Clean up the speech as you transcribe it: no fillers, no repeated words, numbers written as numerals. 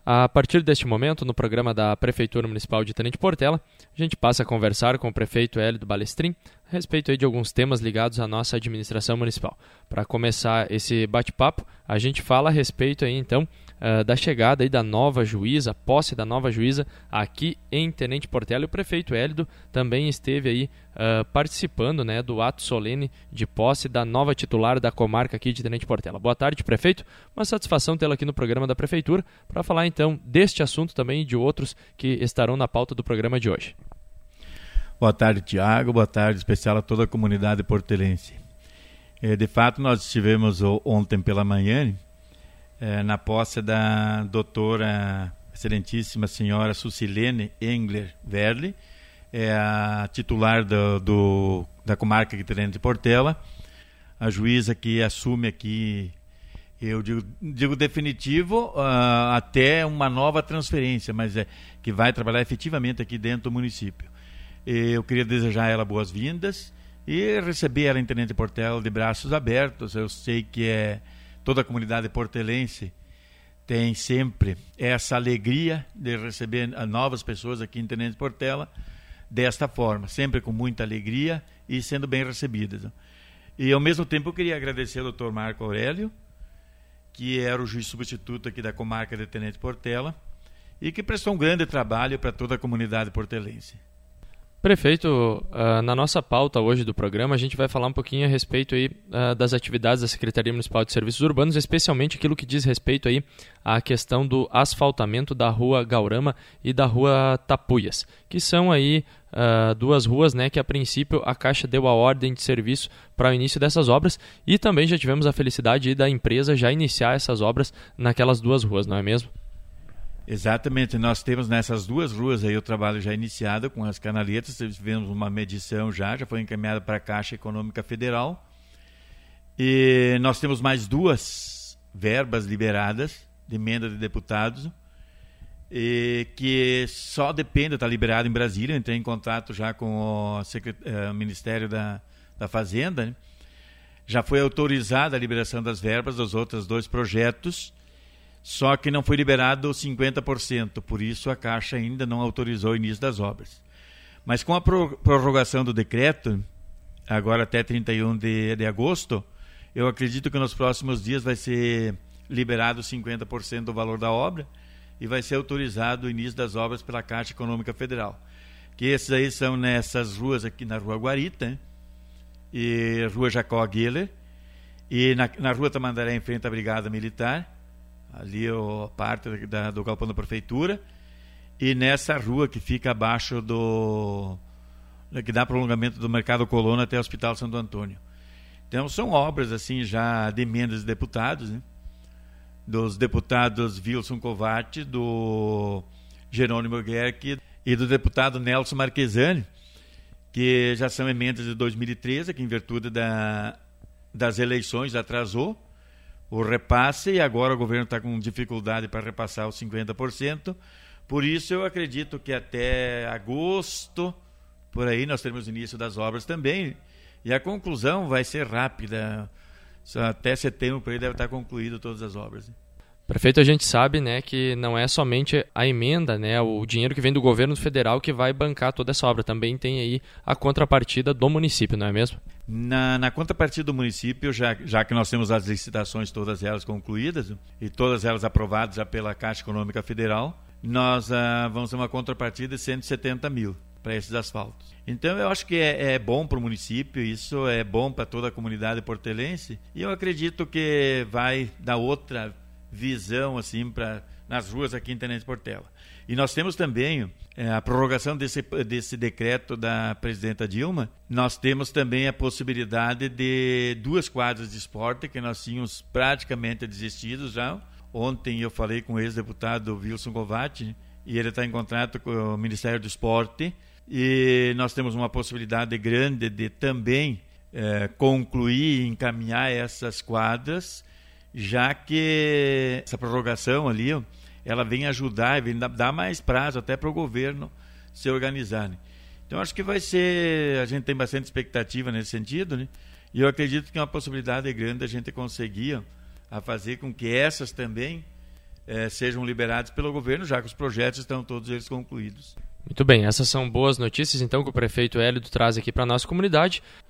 A partir deste momento, no programa da Prefeitura Municipal de Tenente Portela, a gente passa a conversar com o prefeito Hélio Balestrin a respeito aí de alguns temas ligados à nossa administração municipal. Para começar esse bate-papo, a gente fala a respeito aí, então, da chegada aí da nova juíza, posse da nova juíza aqui em Tenente Portela. E o prefeito Hélio também esteve aí participando, né, do ato solene de posse da nova titular da comarca aqui de Tenente Portela. Boa tarde, prefeito. Uma satisfação tê-lo aqui no programa da Prefeitura para falar então deste assunto também e de outros que estarão na pauta do programa de hoje. Boa tarde, Tiago. Boa tarde, especial a toda a comunidade portelense. De fato, nós estivemos ontem pela manhã na posse da doutora, excelentíssima senhora Sucilene Engler Verli, a titular da comarca de Tenente Portela, a juíza que assume aqui, eu digo definitivo, até uma nova transferência, mas que vai trabalhar efetivamente aqui dentro do município. Eu queria desejar a ela boas-vindas e receber ela em Tenente Portela de braços abertos. Eu sei que toda a comunidade portelense tem sempre essa alegria de receber novas pessoas aqui em Tenente Portela desta forma, sempre com muita alegria e sendo bem recebidas. E ao mesmo tempo eu queria agradecer ao Dr. Marco Aurélio, que era o juiz substituto aqui da comarca de Tenente Portela e que prestou um grande trabalho para toda a comunidade portelense. Prefeito, na nossa pauta hoje do programa, a gente vai falar um pouquinho a respeito aí, das atividades da Secretaria Municipal de Serviços Urbanos, especialmente aquilo que diz respeito aí à questão do asfaltamento da Rua Gaurama e da Rua Tapuias, que são aí duas ruas, né, que a princípio a Caixa deu a ordem de serviço para o início dessas obras e também já tivemos a felicidade da empresa já iniciar essas obras naquelas duas ruas, não é mesmo? Exatamente, nós temos nessas duas ruas aí o trabalho já iniciado com as canaletas, tivemos uma medição já foi encaminhada para a Caixa Econômica Federal e nós temos mais duas verbas liberadas de emenda de deputados e que só depende, está liberado em Brasília. Eu entrei em contato já com o Ministério da Fazenda, né? Já foi autorizada a liberação das verbas dos outros dois projetos, só que não foi liberado 50%, por isso a Caixa ainda não autorizou o início das obras. Mas com a prorrogação do decreto, agora até 31 de agosto, eu acredito que nos próximos dias vai ser liberado 50% do valor da obra e vai ser autorizado o início das obras pela Caixa Econômica Federal. Que esses aí são nessas ruas aqui na Rua Guarita, e Rua Jacó Guiller, e na Rua Tamandaré, em frente à Brigada Militar, ali a parte do galpão da prefeitura, e nessa rua que fica abaixo que dá prolongamento do Mercado Colônia até o Hospital Santo Antônio. Então são obras assim já de emendas de deputados, né? Dos deputados Wilson Covatti, do Jerônimo Guerque e do deputado Nelson Marquesani, que já são emendas de 2013, que em virtude das eleições atrasou o repasse e agora o governo está com dificuldade para repassar os 50%. Por isso eu acredito que até agosto, por aí, nós teremos o início das obras também. E a conclusão vai ser rápida. Só até setembro por aí deve estar concluído todas as obras. Prefeito, a gente sabe, né, que não é somente a emenda, né, o dinheiro que vem do governo federal que vai bancar toda essa obra. Também tem aí a contrapartida do município, não é mesmo? Na contrapartida do município, já que nós temos as licitações todas elas concluídas e todas elas aprovadas já pela Caixa Econômica Federal, nós vamos ter uma contrapartida de 170 mil para esses asfaltos. Então eu acho que é bom para o município, isso é bom para toda a comunidade portelense e eu acredito que vai dar outra visão assim nas ruas aqui em Tenente Portela. E nós temos também a prorrogação desse decreto da presidenta Dilma. Nós temos também a possibilidade de duas quadras de esporte que nós tínhamos praticamente desistido já. Ontem eu falei com o ex-deputado Wilson Covatti e ele está em contato com o Ministério do Esporte e nós temos uma possibilidade grande de também concluir e encaminhar essas quadras, já que essa prorrogação ali, ela vem ajudar e vem dar mais prazo até para o governo se organizar, né? Então acho que vai ser, a gente tem bastante expectativa nesse sentido, né? E eu acredito que é uma possibilidade grande a gente conseguir a fazer com que essas também sejam liberados pelo governo, já que os projetos estão todos eles concluídos. Muito bem, essas são boas notícias então que o prefeito Hélio traz aqui para a nossa comunidade.